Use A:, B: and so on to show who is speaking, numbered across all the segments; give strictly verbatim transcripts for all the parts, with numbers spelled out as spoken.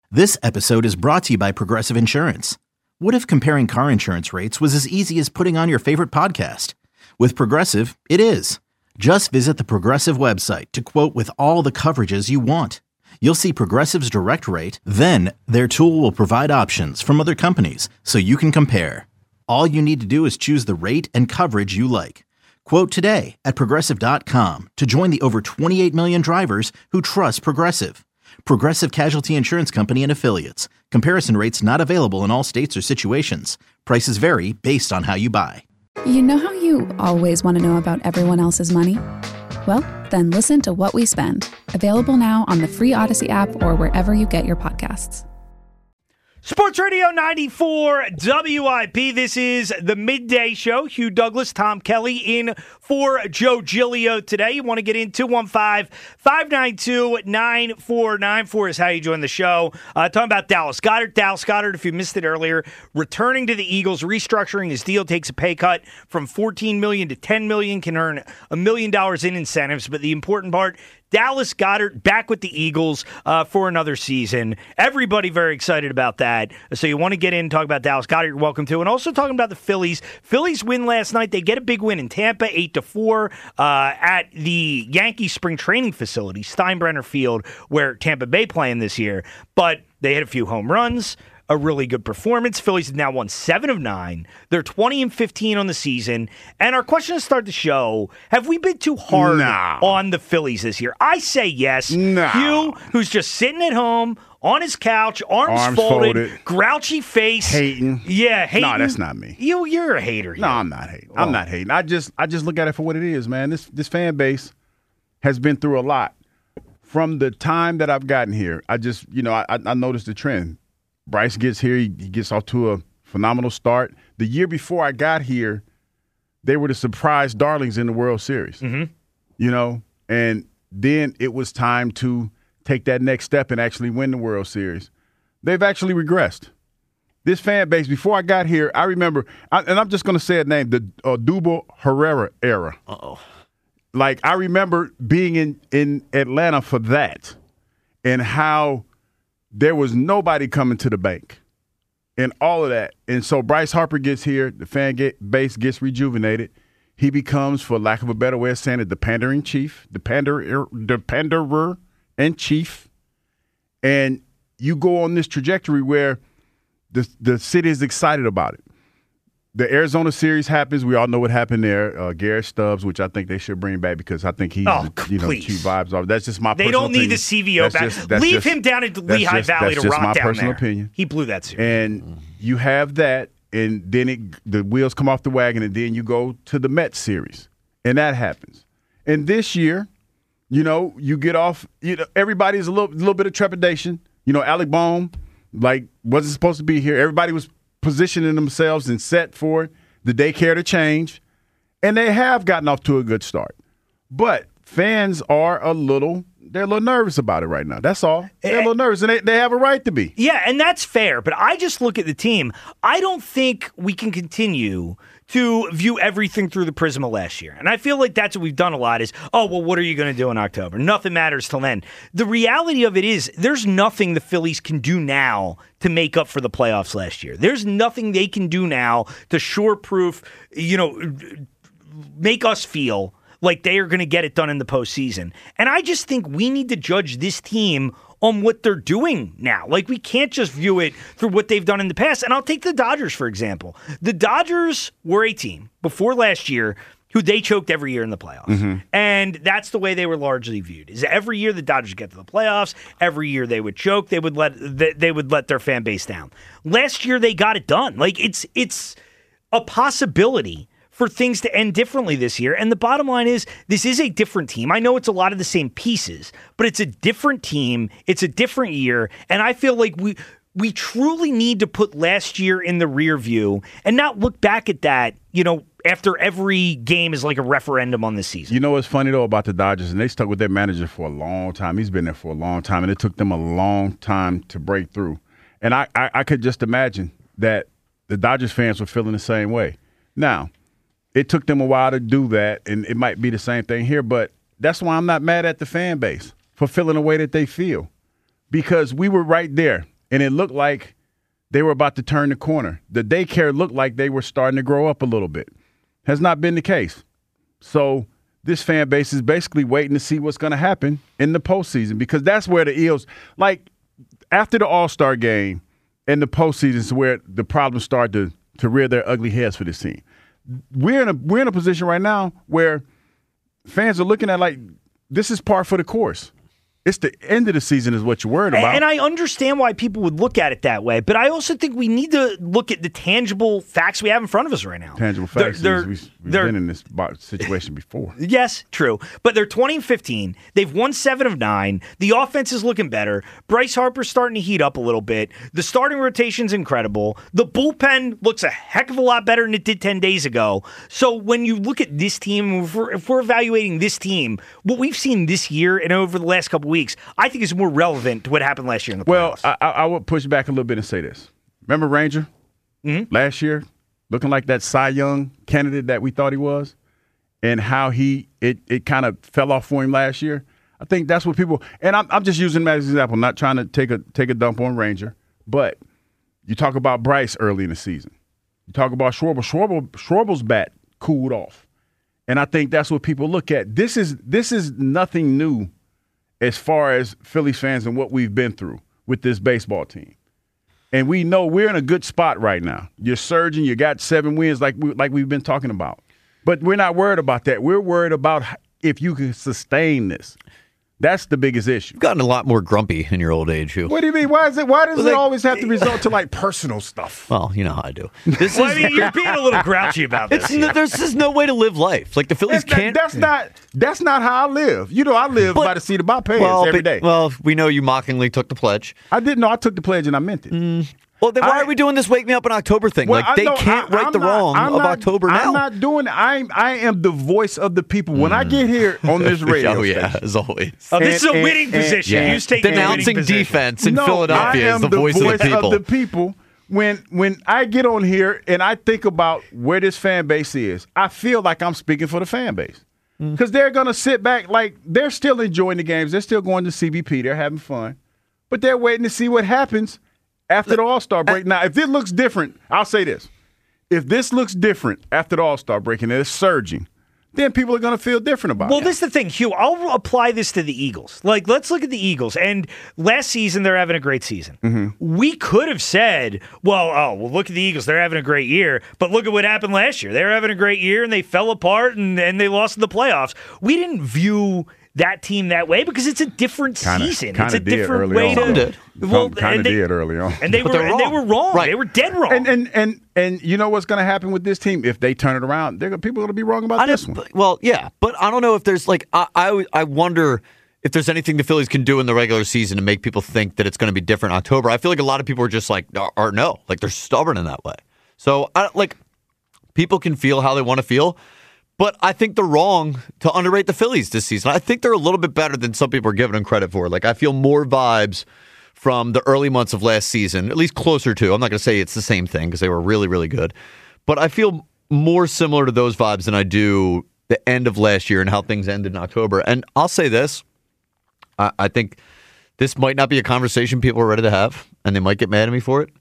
A: This episode is brought to you by Progressive Insurance. What if comparing car insurance rates was as easy as putting on your favorite podcast? With Progressive, it is. Just visit the Progressive website to quote with all the coverages you want. You'll see Progressive's direct rate, then their tool will provide options from other companies so you can compare. All you need to do is choose the rate and coverage you like. Quote today at progressive dot com to join the over twenty-eight million drivers who trust Progressive. Progressive Casualty Insurance Company and Affiliates. Comparison rates not available in all states or situations. Prices vary based on how you buy.
B: You know how you always want to know about everyone else's money? Well, then listen to What We Spend. Available now on the free Odyssey app or wherever you get your podcasts.
C: Sports Radio ninety-four W I P. This is the Midday Show. Hugh Douglas, Tom Kelly in for Joe Giglio today. You want to get in two one five, five nine two, nine four nine four is how you join the show. Uh, talking about Dallas Goedert. Dallas Goedert, if you missed it earlier, returning to the Eagles, restructuring his deal, takes a pay cut from fourteen million dollars to ten million dollars, can earn a million dollars in incentives. But the important part, Dallas Goedert back with the Eagles uh, for another season. Everybody very excited about that. So you want to get in and talk about Dallas Goedert, you're welcome to. And also talking about the Phillies. Phillies win last night. They get a big win in Tampa, eight to four, uh, at the Yankees spring training facility, Steinbrenner Field, where Tampa Bay playing this year. But they hit a few home runs. A really good performance. Phillies have now won seven of nine. They're twenty and fifteen on the season. And our question to start the show, have we been too hard
D: no.
C: on the Phillies this year? I say yes.
D: No.
C: Hugh, who's just sitting at home on his couch, arms,
D: Arms
C: folded,
D: folded,
C: grouchy face.
D: hating.
C: Yeah, hating.
D: No, that's not me.
C: You, you're a hater.
D: No,
C: Hugh.
D: I'm not hating. I'm
C: Oh.
D: not hating. I just I just look at it for what it is, man. This this fan base has been through a lot. From the time that I've gotten here, I just, you know, I, I noticed the trend. Bryce gets here, he, he gets off to a phenomenal start. The year before I got here, they were the surprise darlings in the World Series.
C: Mm-hmm.
D: You know, and then it was time to take that next step and actually win the World Series. They've actually regressed. This fan base, before I got here, I remember, I, and I'm just going to say a name, the uh, Odubel Herrera era.
C: Uh-oh.
D: Like, I remember being in, in Atlanta for that and how there was nobody coming to the bank and all of that. And so Bryce Harper gets here, the fan get, base gets rejuvenated. He becomes, for lack of a better way of saying it, the pandering chief, the panderer, the panderer and chief. And you go on this trajectory where the the city is excited about it. The Arizona series happens. We all know what happened there. Uh, Garrett Stubbs, which I think they should bring back because I think he's,
C: Oh,
D: you know,
C: please.
D: cheap vibes off. That's just my
C: They
D: personal
C: don't need
D: opinion.
C: the C V O
D: That's
C: back.
D: just- that's
C: Leave
D: just-
C: him down at
D: that's
C: Lehigh
D: just-
C: Valley
D: that's
C: to
D: just
C: rock
D: my
C: down
D: personal
C: there.
D: opinion.
C: He blew that series.
D: And you have that, and then it the wheels come off the wagon, and then you go to the Mets series, and that happens. And this year, you know, you get off. You know, everybody's a little little bit of trepidation. You know, Alec Bohm, like, wasn't supposed to be here. Everybody was positioning themselves and set for it. The daycare to change, and they have gotten off to a good start. But fans are a little, they're a little nervous about it right now. That's all. They're a little nervous, and they, they have a right to be.
C: Yeah, and that's fair, but I just look at the team. I don't think we can continue to view everything through the prism of last year. And I feel like that's what we've done a lot is, oh, well, what are you going to do in October? Nothing matters till then. The reality of it is there's nothing the Phillies can do now to make up for the playoffs last year. There's nothing they can do now to sure-proof, you know, make us feel like they are going to get it done in the postseason. And I just think we need to judge this team on what they're doing now. Like, we can't just view it through what they've done in the past. And I'll take the Dodgers, for example. The Dodgers were a team before last year who they choked every year in the playoffs. Mm-hmm. And that's the way they were largely viewed. Is every year the Dodgers get to the playoffs, every year they would choke, they would let they would let their fan base down. Last year they got it done. Like, it's it's a possibility for things to end differently this year. And the bottom line is, this is a different team. I know it's a lot of the same pieces, but it's a different team. It's a different year. And I feel like we we truly need to put last year in the rear view and not look back at that, you know, after every game is like a referendum on this season.
D: You know what's funny, though, about the Dodgers? And they stuck with their manager for a long time. He's been there for a long time, and it took them a long time to break through. And I, I, I could just imagine that the Dodgers fans were feeling the same way. Now, it took them a while to do that, and it might be the same thing here, but that's why I'm not mad at the fan base for feeling the way that they feel, because we were right there and it looked like they were about to turn the corner. The daycare looked like they were starting to grow up a little bit. Has not been the case. So this fan base is basically waiting to see what's going to happen in the postseason, because that's where the Eels, like after the All-Star game and the postseason is where the problems start to, to rear their ugly heads for this team. We're in a we're in a position right now where fans are looking at like this is par for the course. It's the end of the season is what you're worried about.
C: And I understand why people would look at it that way, but I also think we need to look at the tangible facts we have in front of us right now.
D: Tangible facts.
C: They're,
D: is we've, we've
C: they're,
D: been in this situation before.
C: Yes, true. But they're twenty and fifteen. They've won seven of nine. The offense is looking better. Bryce Harper's starting to heat up a little bit. The starting rotation's incredible. The bullpen looks a heck of a lot better than it did ten days ago. So when you look at this team, if we're, if we're evaluating this team, what we've seen this year and over the last couple weeks, I think is more relevant to what happened last year in the playoffs.
D: Well, I, I would push back a little bit and say this. Remember Ranger
C: mm-hmm.
D: last year, looking like that Cy Young candidate that we thought he was, and how he it it kind of fell off for him last year. I think that's what people. And I'm I'm just using him as an example, not trying to take a take a dump on Ranger, but you talk about Bryce early in the season. You talk about Schwarber. Schwarber Schwarber's bat cooled off, and I think that's what people look at. This is this is nothing new as far as Phillies fans and what we've been through with this baseball team. And we know we're in a good spot right now. You're surging. You got seven wins like, we, like we've been talking about. But we're not worried about that. We're worried about if you can sustain this. That's the biggest issue.
E: You've gotten a lot more grumpy in your old age, Hugh.
D: What do you mean? Why is it? Why does
E: Well,
D: it
E: like-
D: always have to resort to like personal stuff?
E: Well, you know how I do. This
C: Well, I
E: is
C: mean, you're being a little grouchy about this.
E: it's no, there's just no way to live life. Like the Phillies
D: That's not,
E: can't.
D: that's not that's not how I live. You know, I live
E: But-
D: by the seat of my pants
E: well,
D: every
E: but-
D: day.
E: Well, we know you mockingly took the pledge.
D: I didn't know I took the pledge and I meant it.
E: Well, then why
D: I-
E: are we doing this "Wake Me Up in October" thing?
D: Well,
E: like
D: I
E: they
D: know-
E: can't
D: I-
E: right
D: I'm
E: the
D: not-
E: wrong
D: I'm
E: of
D: not-
E: October now.
D: I'm not doing it. I'm I am the voice of the people. When I get here on this radio
E: oh yeah,
D: station,
E: as always.
C: Oh, this is a
D: And-
C: winning
D: and-
C: position.
E: Yeah.
C: You take the winning
E: Denouncing
C: position.
E: defense in
D: no,
E: Philadelphia
D: I
E: is
D: am
E: the voice, of the people.
D: of the people. When when I get on here and I think about where this fan base is, I feel like I'm speaking for the fan base. Because they're going to sit back like they're still enjoying the games. They're still going to C B P. They're having fun. But they're waiting to see what happens after the All-Star break. Now, if it looks different, I'll say this. If this looks different after the All-Star break and it's surging, then people are going to feel different about
C: Well,
D: it.
C: this is the thing, Hugh. I'll apply this to the Eagles. Like, let's look at the Eagles. And last season, they're having a great season.
D: Mm-hmm.
C: We could have said, well, oh, well, look at the Eagles. They're having a great year. But look at what happened last year. They were having a great year, and they fell apart, and, and they lost in the playoffs. We didn't view that team that way because it's a different
D: Kinda-
C: season.
D: kinda
C: It's a
D: did
C: different
D: early
C: way
D: on.
C: to.
E: Some did.
C: Well,
D: kind of
C: and they,
D: did early on.
C: and they
E: But
C: were
E: they're
C: and they
E: wrong.
C: were wrong.
E: Right.
C: They were dead wrong.
D: And and and and you know what's going to happen with this team if they turn it around? They're gonna, people are going to be wrong about
E: I
D: this
E: don't-
D: one.
E: Well, yeah, but I don't know if there's like I, I I wonder if there's anything the Phillies can do in the regular season to make people think that it's going to be different in October. I feel like a lot of people are just like or, or no, like they're stubborn in that way. So I like people can feel how they want to feel. But I think they're wrong to underrate the Phillies this season. I think they're a little bit better than some people are giving them credit for. Like I feel more vibes from the early months of last season, at least closer to. I'm not going to say it's the same thing because they were really, really good. But I feel more similar to those vibes than I do the end of last year and how things ended in October. And I'll say this. I, I think this might not be a conversation people are ready to have, and they might get mad at me for it.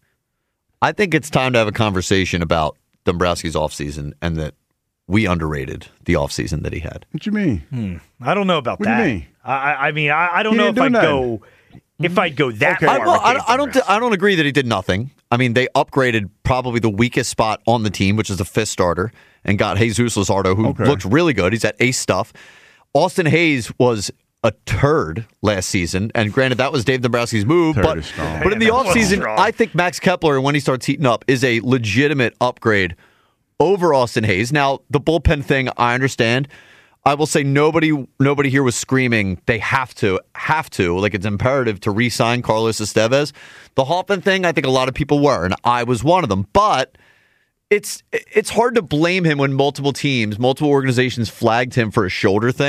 E: I think it's time to have a conversation about Dombrowski's offseason and that we underrated the offseason that he had.
D: What you mean?
C: I don't know about
D: What do
C: that.
D: you mean?
C: I, I mean, I, I don't
D: He
C: know if
D: didn't
C: I'd
D: do
C: go if I'd go that
D: Okay.
C: far.
E: I, well,
C: with
E: I,
C: Dave
E: I don't.
C: Dombrowski.
E: I don't agree that he did nothing. I mean, they upgraded probably the weakest spot on the team, which is the fifth starter, and got Jesus Luzardo, who
D: Okay.
E: looked really good. He's at ace stuff. Austin Hayes was a turd last season, and granted, that was Dave Dombrowski's move.
D: Turd
E: but
D: is strong.
E: but in the
C: Man, that was
E: offseason,
C: strong.
E: I think Max Kepler, when he starts heating up, is a legitimate upgrade over Austin Hayes. Now, the bullpen thing, I understand. I will say nobody nobody here was screaming they have to, have to, like it's imperative to re-sign Carlos Estevez. The Hoffman thing, I think a lot of people were, and I was one of them. But it's it's hard to blame him when multiple teams, multiple organizations flagged him for a shoulder thing.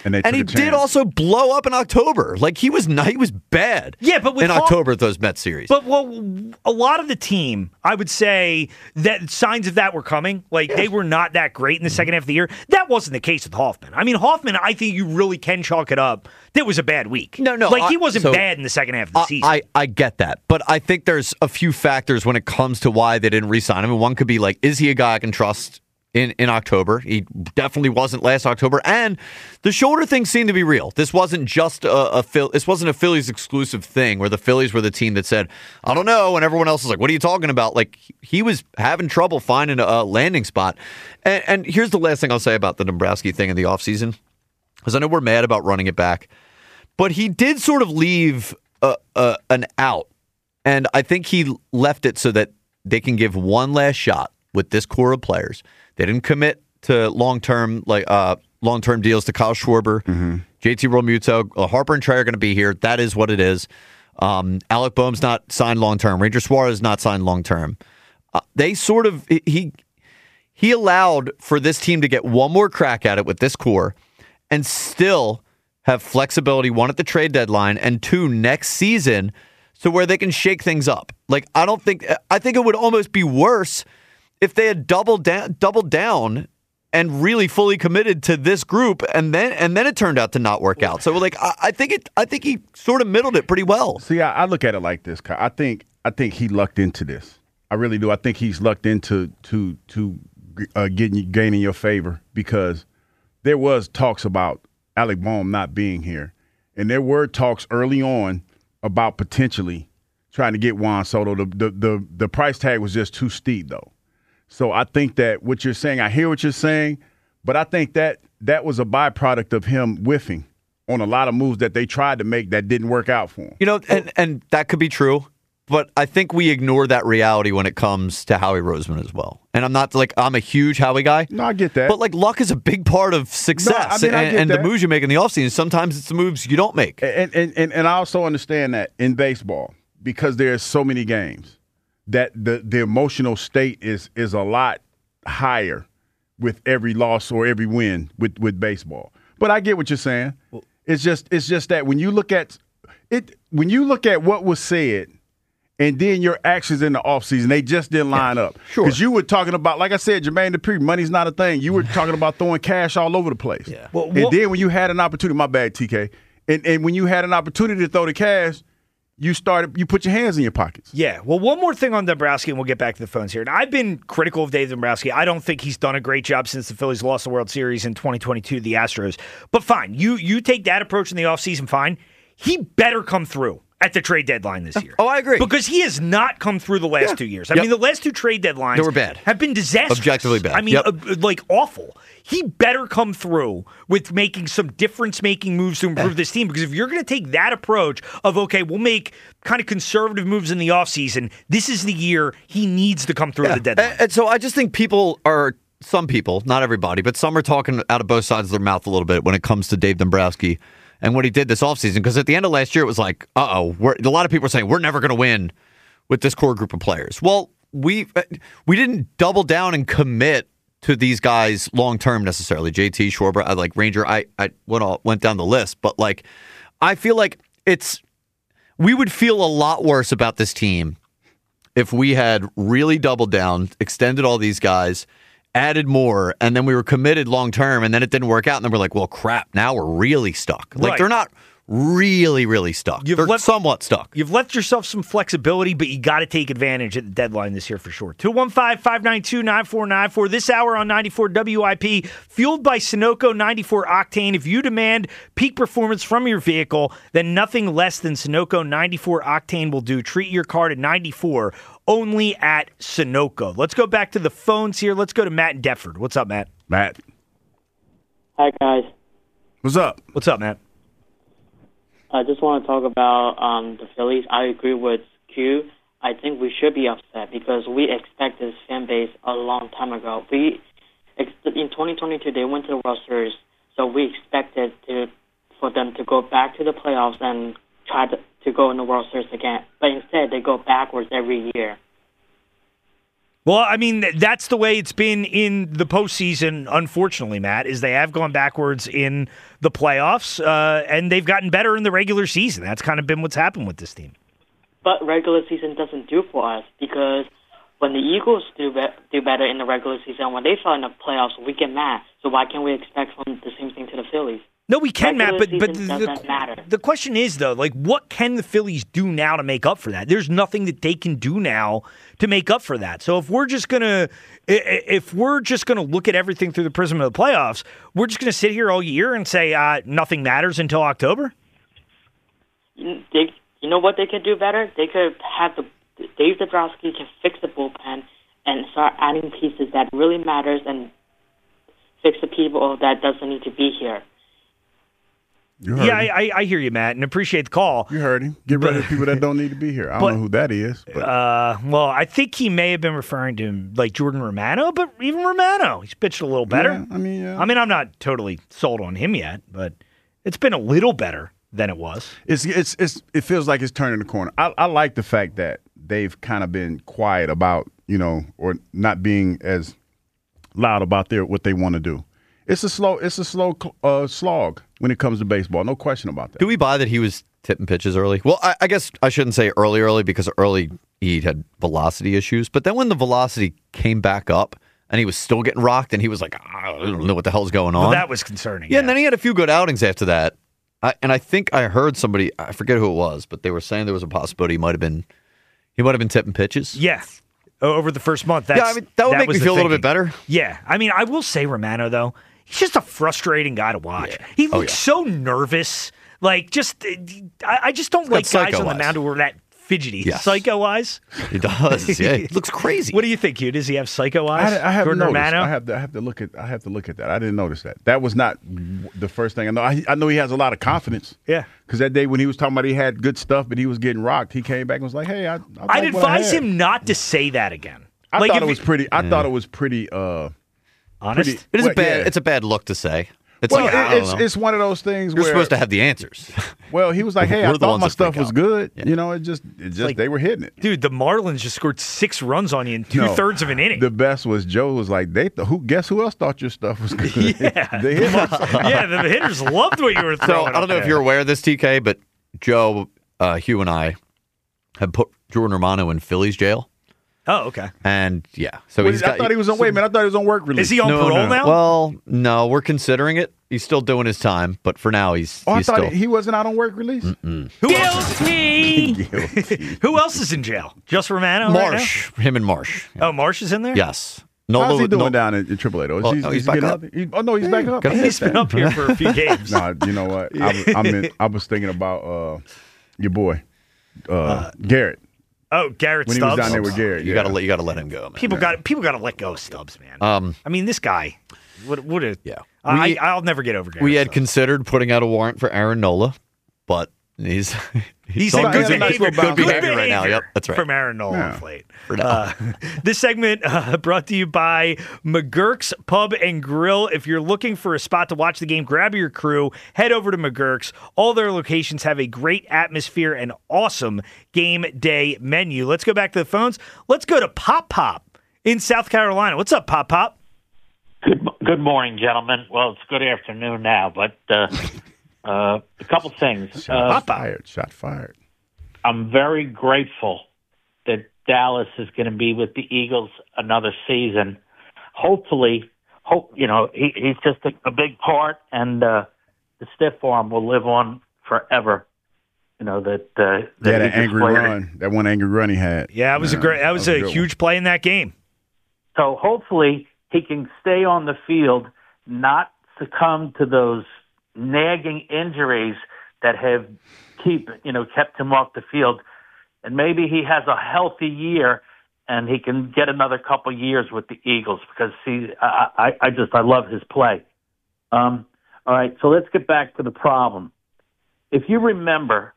D: And, they
E: and
D: took
E: he
D: a
E: did
D: chance.
E: also blow up in October. Like he was not, he was bad.
C: Yeah, but with
E: in
C: Hawk-
E: October at those Mets series.
C: But well, a lot of the team, I would say that signs of that were coming. Like they were not that great in the second half of the year. That wasn't the case with Hoffman. I mean, Hoffman, I think you really can chalk it up. That was a bad week.
E: No, no,
C: like
E: I,
C: he wasn't
E: so,
C: bad in the second half of the
E: I,
C: season.
E: I, I get that, but I think there's a few factors when it comes to why they didn't re-sign him. I mean, one could be like, is he a guy I can trust? In, in October. He definitely wasn't last October. And the shoulder thing seemed to be real. This wasn't just a, a Phil, this wasn't a Phillies exclusive thing where the Phillies were the team that said, I don't know, and everyone else was like, what are you talking about? Like he was having trouble finding a, a landing spot. And, and here's the last thing I'll say about the Dombrowski thing in the offseason, because I know we're mad about running it back, but he did sort of leave a, a, an out. And I think he left it so that they can give one last shot with this core of players. They didn't commit to long-term like uh, long-term deals to Kyle Schwarber, mm-hmm. J T Realmuto. Uh, Harper and Trey are going to be here. That is what it is. Um, Alec Boehm's not signed long-term. Ranger Suarez not signed long-term. Uh, they sort of he he allowed for this team to get one more crack at it with this core and still have flexibility, one at the trade deadline and two next season, so where they can shake things up. Like I don't think I think it would almost be worse if they had doubled down, doubled down and really fully committed to this group, and then and then it turned out to not work out. So, like, I, I think it, I think he sort of middled it pretty well.
D: See, I, I look at it like this, Kyle. I think, I think he lucked into this. I really do. I think he's lucked into to to uh, getting gaining your favor because there was talks about Alec Boehm not being here, and there were talks early on about potentially trying to get Juan Soto. The the the, the price tag was just too steep, though. So I think that what you're saying, I hear what you're saying, but I think that that was a byproduct of him whiffing on a lot of moves that they tried to make that didn't work out for him.
E: You know, and, and that could be true, but I think we ignore that reality when it comes to Howie Roseman as well. And I'm not like, I'm a huge Howie guy.
D: No, I get that.
E: But like luck is a big part of success.
D: No, I mean, I
E: and
D: get
E: and
D: that.
E: the moves you make in the offseason, sometimes it's the moves you don't make.
D: And, and, and, and I also understand that in baseball, because there's so many games, that the, the emotional state is is a lot higher with every loss or every win with, with baseball. But I get what you're saying. It's just it's just that when you look at it, when you look at what was said, and then your actions in the offseason, they just didn't line
E: yeah,
D: up.
E: Sure.
D: Because you were talking about, like I said, Jermaine Dupri, money's not a thing. You were talking about throwing cash all over the place.
E: Yeah.
C: Well,
D: and
C: what,
D: then when you had an opportunity, my bad, T K, and, and when you had an opportunity to throw the cash, you started. You put your hands in your pockets.
C: Yeah. Well, one more thing on Dombrowski, and we'll get back to the phones here. And I've been critical of Dave Dombrowski. I don't think he's done a great job since the Phillies lost the World Series in twenty twenty-two to the Astros. But fine, you you take that approach in the offseason, fine. He better come through at the trade deadline this year.
E: Oh, I agree.
C: Because he has not come through the last
E: Yeah.
C: two years. I
E: Yep.
C: mean, the last two trade deadlines
E: They were bad.
C: have been disastrous.
E: Objectively bad.
C: I mean,
E: Yep.
C: uh, like awful. He better come through with making some difference-making moves to improve this team, because if you're going to take that approach of, okay, we'll make kind of conservative moves in the offseason, this is the year he needs to come through
E: Yeah.
C: the deadline.
E: And, and so I just think people are, some people, not everybody, but some are talking out of both sides of their mouth a little bit when it comes to Dave Dombrowski and what he did this offseason. Because at the end of last year, it was like, uh-oh, we're, a lot of people are saying, we're never going to win with this core group of players. Well, we we didn't double down and commit to these guys long-term necessarily. J T, Schwarber, I like Ranger, I, I went, all, went down the list. But, like, I feel like it's, we would feel a lot worse about this team if we had really doubled down, extended all these guys, added more, and then we were committed long-term, and then it didn't work out, and then we're like, well, crap, now we're really stuck. Like,
C: Right.
E: they're not really, really stuck.
C: You've
E: they're
C: left-
E: somewhat stuck.
C: You've left yourself some flexibility, but you got to take advantage at the deadline this year for sure. two one five, five nine two, nine four nine four. This hour on ninety-four W I P, fueled by Sunoco ninety-four Octane. If you demand peak performance from your vehicle, then nothing less than Sunoco ninety-four Octane will do. Treat your car to ninety-four only at Sunoco. Let's go back to the phones here. Let's go to Matt in Deptford. What's up, Matt?
D: Matt,
F: Hi, guys.
D: what's up?
C: What's up, Matt?
F: I just want to talk about um, the Phillies. I agree with Q. I think we should be upset because we expected this fan base a long time ago. We in twenty twenty-two they went to the World Series, so we expected to, for them to go back to the playoffs and try to, to go in the World Series again. But instead, they go backwards every year.
C: Well, I mean, that's the way it's been in the postseason, unfortunately, Matt, is they have gone backwards in the playoffs, uh, and they've gotten better in the regular season. That's kind of been what's happened with this team.
F: But regular season doesn't do for us because when the Eagles do be- do better in the regular season, when they fall in the playoffs, we get mad. So why can't we expect from the same thing to the Phillies?
C: No, we can,
F: regular
C: Matt, but, but
F: season
C: the,
F: doesn't matter.
C: the question is, though, like, what can the Phillies do now to make up for that? There's nothing that they can do now to make up for that. So if we're just going to if we're just going to look at everything through the prism of the playoffs, we're just going to sit here all year and say uh, nothing matters until October?
F: They, you know what they could do better? They could have the Dave Dombrowski can fix the bullpen and start adding pieces that really matters and fix the people that doesn't need to be here.
D: You heard
C: yeah,
D: him.
C: I, I hear you, Matt, and appreciate the call.
D: You heard him. Get rid of the people that don't need to be here. I don't
C: but,
D: know who that is. But.
C: Uh, well, I think he may have been referring to like Jordan Romano, but even Romano, he's pitched a little better.
D: Yeah, I mean, yeah.
C: I mean, I'm not totally sold on him yet, but it's been a little better than it was.
D: It's it's it's it feels like it's turning the corner. I, I like the fact that they've kind of been quiet about, you know, or not being as loud about their what they want to do. It's a slow it's a slow uh, slog when it comes to baseball. No question about that.
E: Do we buy that he was tipping pitches early? Well, I, I guess I shouldn't say early, early because early he had velocity issues. But then when the velocity came back up and he was still getting rocked and he was like, I don't know what the hell's going on.
C: Well, that was concerning.
E: Yeah,
C: yeah,
E: and then he had a few good outings after that. I, and I think I heard somebody, I forget who it was, but they were saying there was a possibility he might have been he might have been tipping pitches.
C: Yeah. Over the first month. That's,
E: yeah, I mean, that would
C: that
E: make me
C: was the
E: feel a little
C: thinking.
E: bit better.
C: Yeah. I mean, I will say Romano, though, he's just a frustrating guy to watch.
E: Yeah.
C: He
E: Oh,
C: looks
E: yeah.
C: so nervous. Like, just, I, I just don't like
E: got
C: guys
E: psycho
C: on the
E: eyes.
C: mound who are that fidgety.
E: Yes.
C: Psycho eyes.
E: He does. Yeah, he looks crazy.
C: What do you think, Hugh? Does he have psycho
D: I,
C: eyes?
D: I haven't
C: Jordan
D: noticed.
C: Romano?
D: I have to I have to look at I have to look at that. I didn't notice that. That was not the first thing I know. I, I know he has a lot of confidence.
C: Yeah.
D: Because that day when he was talking about he had good stuff, but he was getting rocked, he came back and was like, "Hey, I." I
C: I'd
D: like what I
C: advise
D: had."
C: him not to say that again.
D: I
C: like
D: thought
C: if
D: it was
C: he-
D: pretty. I thought it was pretty. Uh,
C: honest.
D: pretty-
E: It is
D: well,
E: a bad.
D: yeah.
E: It's a bad look to say. It's
D: well,
E: like,
D: it-
E: I don't
D: it's
E: know.
D: it's one of those things
E: You're
D: where
E: supposed to have the answers.
D: Well, he was like, "Hey,
E: We're
D: I
E: the
D: thought
E: ones
D: my
E: that
D: stuff
E: freak
D: was
E: out.
D: good.
E: Yeah.
D: You know, it just it just
C: like-
D: they were hitting it."
C: Dude, the Marlins just scored six runs on you in two
D: No,
C: thirds of an inning.
D: The best was Joe was like, "They th- who guess who else thought your stuff was good?"
C: Yeah.
D: they hit it.
C: yeah, the hitters loved what you were
E: So
C: throwing.
E: I don't
C: up
E: know if
C: there.
E: you're aware of this, T K, but Joe, uh, Hugh, and I have put Jordan Romano in Phillies jail,
C: Oh, okay.
E: and yeah, so
D: Wait,
E: he's
D: I
E: got.
D: thought he was on. Wait a minute, I thought he was on work release.
C: Is he on
E: no,
C: parole
E: no, no.
C: now?
E: Well, no, we're considering it. He's still doing his time, but for now, he's
D: Oh, I
E: he's
D: thought
E: still.
D: he wasn't out on work release.
C: Who else, is,
D: Guilty.
C: who else is in jail? Just Romano?
E: Marsh, him and Marsh.
C: Right now? Oh, Marsh is in there?
E: Yes. No,
D: How's he doing
E: no,
D: down in, in triple A? Though? Is
E: Well,
D: he-
E: no,
D: is
E: he's
D: he
E: back
D: getting
E: up.
D: healthy? He- oh no, he's back up.
E: gotta
C: He's been up here for a few games.
D: Nah, you know what? I, was- I'm in, I was thinking about uh, your boy uh, Garrett
C: Oh, Garrett
D: when he
C: Stubbs.
D: was down there with Garrett.
E: You
D: yeah.
E: gotta let you gotta let him go, man.
C: people got people got to let go of Stubbs, man.
E: Um,
C: I mean, this guy. What? What? A,
E: Yeah.
C: I,
E: We-
C: I'll never get over Garrett.
E: we had
C: Stubbs.
E: considered putting out a warrant for Aaron Nola, but he's
C: He's
E: on
C: in good
D: he's a nice
C: behavior.
D: little bounce
C: Good
D: back.
E: behavior right now.
C: behavior
E: Yep, that's right.
C: From Aaron Nola
D: Yeah.
C: of late.
E: For now.
C: Uh, this segment uh, brought to you by McGurk's Pub and Grill. If you're looking for a spot to watch the game, grab your crew, head over to McGurk's. All their locations have a great atmosphere and awesome game day menu. Let's go back to the phones. Let's go to Pop Pop in South Carolina. What's up, Pop Pop?
G: Good, good morning, gentlemen. Well, it's good afternoon now, but uh, uh, a couple things.
D: Shot
G: Uh,
D: fired. Shot fired.
G: I'm very grateful that Dallas is going to be with the Eagles another season. Hopefully, hope you know he, he's just a, a big part, and uh, the stiff arm will live on forever. You know that. Uh, that
D: Yeah,
G: he
D: that
G: just
D: angry
G: played.
D: run. That one angry run he had.
C: Yeah, that was a great. That was, a,
D: good one.
C: huge play in that game.
G: So hopefully he can stay on the field, not succumb to those nagging injuries that have keep you know kept him off the field, and maybe he has a healthy year and he can get another couple years with the Eagles because see, I, I, I just I love his play. Um, all right, so let's get back to the problem. If you remember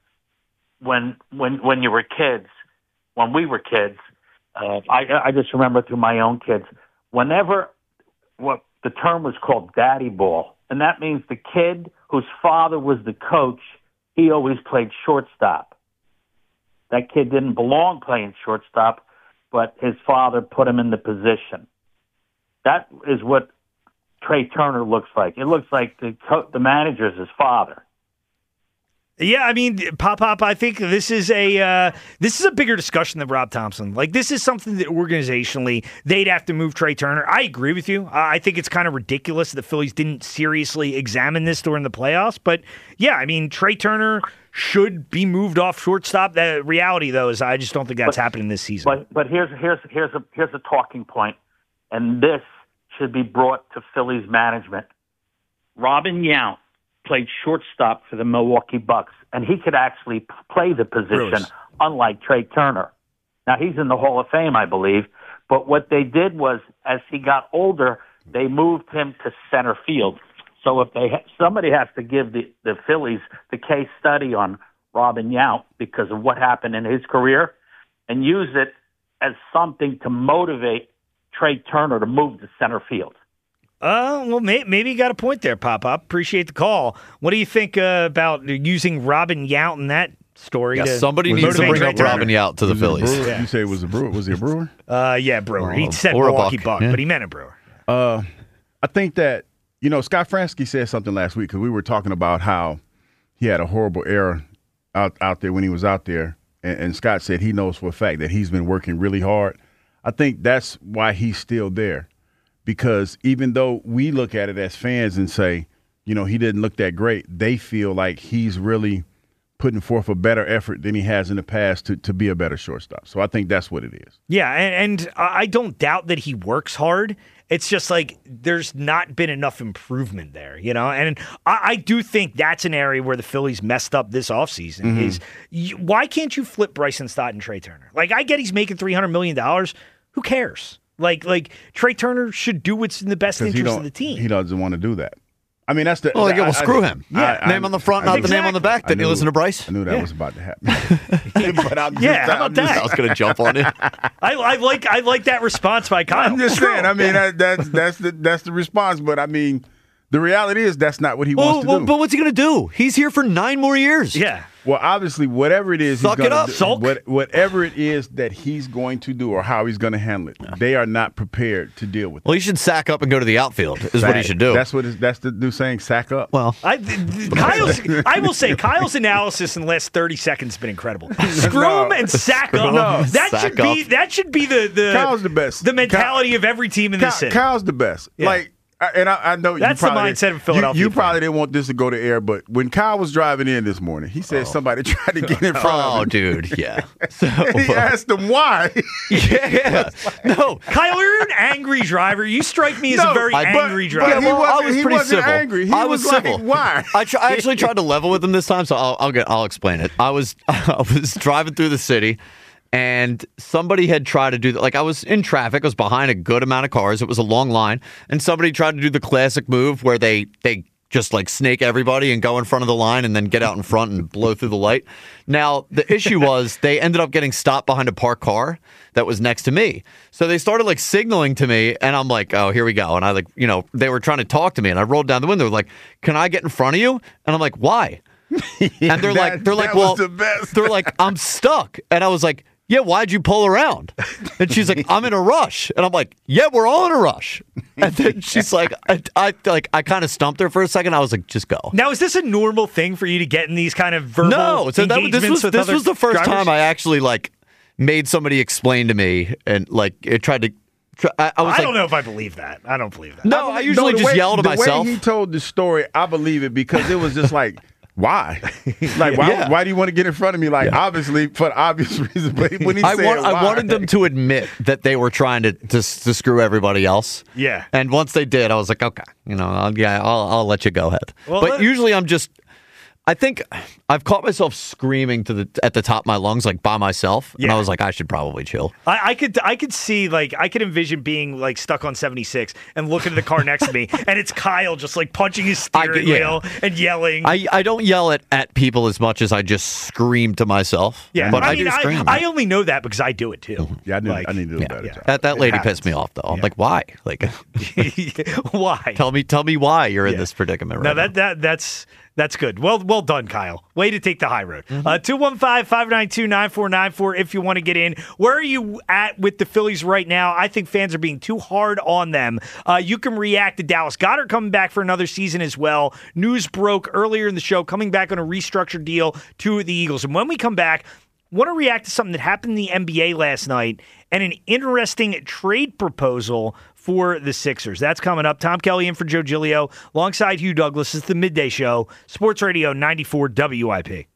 G: when when when you were kids, when we were kids. Uh, I, I just remember through my own kids, whenever what the term was called daddy ball, and that means the kid whose father was the coach, he always played shortstop. That kid didn't belong playing shortstop, but his father put him in the position. That is what Trey Turner looks like. It looks like the co- the manager is his father.
C: Yeah, I mean, Pop Pop, I think this is a uh, this is a bigger discussion than Rob Thompson. Like, this is something that organizationally they'd have to move Trey Turner. I agree with you. I think it's kind of ridiculous that the Phillies didn't seriously examine this during the playoffs. But yeah, I mean, Trey Turner should be moved off shortstop. The reality, though, is I just don't think that's
G: but,
C: happening this season.
G: But but here's here's here's a here's a talking point, and this should be brought to Phillies management. Robin Yount played shortstop for the Milwaukee Bucks, and he could actually p- play the position,
C: Bruce.
G: unlike Trey Turner. Now, he's in the Hall of Fame, I believe, but what they did was, as he got older, they moved him to center field. So if they ha- somebody has to give the, the Phillies the case study on Robin Yount because of what happened in his career and use it as something to motivate Trey Turner to move to center field.
C: Uh, well, may, maybe you got a point there, Pop-Up. Appreciate the call. What do you think uh, about using Robin Yount in that story?
E: Yeah,
C: to
E: somebody needs to
C: motivate
E: bring
C: Trey
E: up
C: Turner?
E: Robin Yount to the
D: Was he a
E: Phillies.
D: Brewer?
C: Yeah.
D: You say it was a Brewer? Was he a Brewer?
C: Uh, yeah, Brewer. He
E: Oh,
C: said
E: or a
C: Milwaukee
E: Buck,
C: Buck,
E: yeah.
C: but he meant a Brewer.
D: Uh, I think that, you know, Scott Fransky said something last week because we were talking about how he had a horrible error out, out there when he was out there. And, and Scott said he knows for a fact that he's been working really hard. I think that's why he's still there. Because even though we look at it as fans and say, you know, he didn't look that great, they feel like he's really putting forth a better effort than he has in the past to, to be a better shortstop. So I think that's what it is.
C: Yeah, and, and I don't doubt that he works hard. It's just like there's not been enough improvement there, you know? And I, I do think that's an area where the Phillies messed up this offseason mm-hmm. is you, why can't you flip Bryson Stott and Trey Turner? Like, I get he's making three hundred million dollars. Who cares? Like, like Trey Turner should do what's in the best interest of the team.
D: He doesn't want to do that. I mean, that's the.
E: Well, yeah, well,
D: I,
E: screw
D: I,
E: him.
D: Yeah,
E: I, name on the front,
D: I,
E: not
D: I,
E: the name on the back. Didn't you listen to Bryce?
D: I knew that
C: yeah.
D: was about to happen. but I'm just,
C: yeah, how about
D: I'm just,
C: that?
E: I was going to jump on it.
C: I, I like I like that response by Kyle.
D: I'm just
C: Screw
D: saying.
C: him.
D: I mean, that, that's that's the that's the response. But I mean, the reality is that's not what he
E: Well,
D: wants to
E: well,
D: do.
E: but what's he going to do? He's here for nine more years.
C: Yeah.
D: Well, obviously, whatever it is,
E: Suck
D: he's
E: it
D: gonna
E: up,
D: do,
E: sulk.
D: what, whatever it is that he's going to do or how he's going to handle it, they are not prepared to deal with it.
E: Well, he should sack up and go to the outfield. Is what he should do.
D: That's what is, that's the new saying. Sack up.
E: Well,
C: I, th- th- Kyle's, I will say Kyle's analysis in the last thirty seconds has been incredible. Screw
D: No.
C: him and sack up.
D: No.
C: That
E: Sack
C: should be
E: up.
C: that should be the the
D: Kyle's the best.
C: the mentality of every team in
D: Ky-
C: this city.
D: Kyle's the best.
C: Yeah.
D: Like, I- and I, I know
C: That's
D: you
C: the
D: probably,
C: mindset of
D: you-
C: Philadelphia
D: You,
C: fan.
D: probably didn't want this to go to air, but when Kyle was driving in this morning, he said somebody tried to get in front
E: oh,
D: of him.
E: dude, yeah. So,
D: he asked him why.
E: yeah, no.
C: Kyle, you're an angry driver. You strike me as
D: No,
C: a very
D: but-
C: angry
D: but
C: driver.
D: he
E: well,
D: wasn't-
E: I was
D: he
E: pretty
D: wasn't
E: civil.
D: angry. He
E: I
D: was
E: was
D: like,
E: civil.
D: why?
E: I, tr- I actually tried to level with him this time, so I'll, I'll get. I'll explain it. I was I was driving through the city, and somebody had tried to do that. Like I was in traffic. I was behind a good amount of cars. It was a long line, and somebody tried to do the classic move where they they. just like snake everybody and go in front of the line and then get out in front and blow through the light. Now, the issue was they ended up getting stopped behind a parked car that was next to me. So they started like signaling to me and I'm like, oh, here we go. And I like, you know, they were trying to talk to me and I rolled down the window like, can I get in front of you? And I'm like, why?
D: Yeah,
E: And they're
D: that-
E: like, they're like,
D: that was
E: well,
D: the best.
E: they're like, I'm stuck. And I was like, yeah, why'd you pull around? And she's like, I'm in a rush. And I'm like, yeah, we're all in a rush. And then she's like, I, I like, I kind of stumped her for a second. I was like, just go.
C: Now, is this a normal thing for you to get in these kind of verbal
E: No, so that,
C: engagements
E: this was
C: with
E: this
C: other
E: was the first
C: drivers?
E: time I actually like made somebody explain to me and like it tried to. Try, I, I was
C: I
E: like,
C: don't know if I believe that. I don't believe that.
E: no, I usually
D: No, the
E: just
D: way-
E: yell to
D: the
E: myself.
D: way he told the story, I believe it because it was just like, why? Like, why?
E: Yeah.
D: Why do you want to get in front of me? Like, obviously for the obvious reason. But when he
E: I,
D: said
E: want,
D: why,
E: I wanted them to admit that they were trying to, to to screw everybody else.
C: Yeah.
E: And once they did, I was like, okay, you know, I'll, yeah, I'll I'll let you go ahead.
C: Well,
E: but
C: let-
E: usually I'm just. I think I've caught myself screaming to the at the top of my lungs, like by myself, and
C: Yeah.
E: I was like, I should probably chill.
C: I, I could I could see like I could envision being like stuck on seventy-six and looking at the car next to me and it's Kyle just like punching his
E: I
C: steering
E: get- yeah.
C: wheel and yelling.
E: I, I don't yell at, at people as much as I just scream to myself.
C: yeah,
E: but I,
C: I mean
E: do
C: I,
E: scream.
C: I only know that because I do it too.
D: Yeah, I need,
C: Like,
D: I need to do
E: yeah.
D: a better
C: yeah.
D: job.
E: that that
D: It
E: lady
D: happens.
E: pissed me off though. I'm
C: Yeah.
E: like, why? Like,
C: Why?
E: tell me tell me why you're in
C: Yeah.
E: this predicament right
C: No,
E: now.
C: that that that's That's good. Well well done, Kyle. Way to take the high road. Uh, two one five, five nine two, nine four nine four if you want to get in. Where are you at with the Phillies right now? I think fans are being too hard on them. Uh, you can react to Dallas Goedert coming back for another season as well. News broke earlier in the show, coming back on a restructured deal to the Eagles. And when we come back, want to react to something that happened in the N B A last night and an interesting trade proposal for the Sixers. That's coming up. Tom Kelly in for Joe Giglio alongside Hugh Douglas. It's the Midday Show, Sports Radio ninety-four W I P.